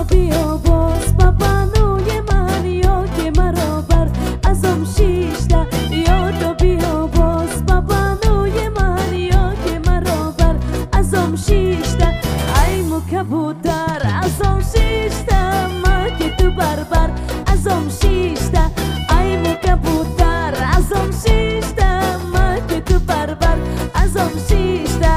تو بیا باز بابانوی من یا که مرا بر ازم شیشته یا تو بیا باز بابانوی من یا که مرا بر ازم شیشته ای مو کبوتر ازم شیشته ما که تو بربر ازم شیشته ای مو کبوتر ازم شیشته ما که تو بربر ازم شیشته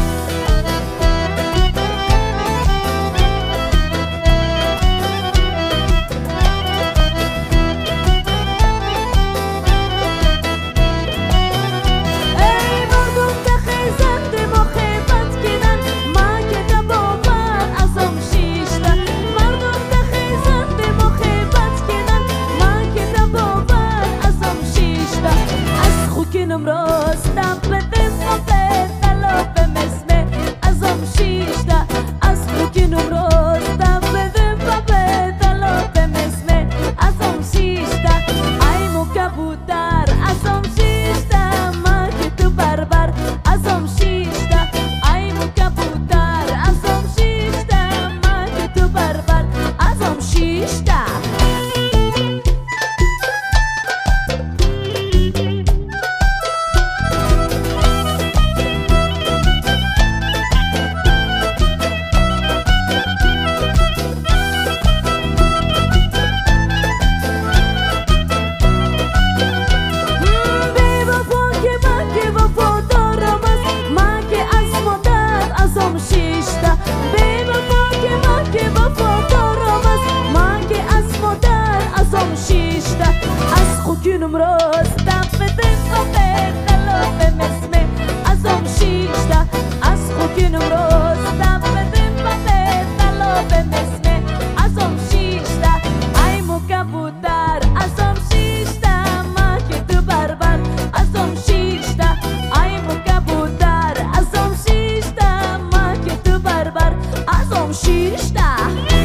راستم بده صفه طلاب مسمه ازم شیشته از خوکینم راستم بده صفه طلاب مسمه ازم شیشته ای مو کبوتر ازم شیشته ما که تو بربر ازم شیشته ای مو کبوتر ازم شیشته ما که تو بربر ازم شیشته خوکینم راستم بده صفه طلاب مسمه ازم شیشته از خوکینم راستم بده صفه طلاب مسمه ازم شیشته ای مو کبوتر ازم شیشته ما که تو بربر ازم شیشته ای مو کبوتر ازم شیشته ما که تو بربر ازم شیشته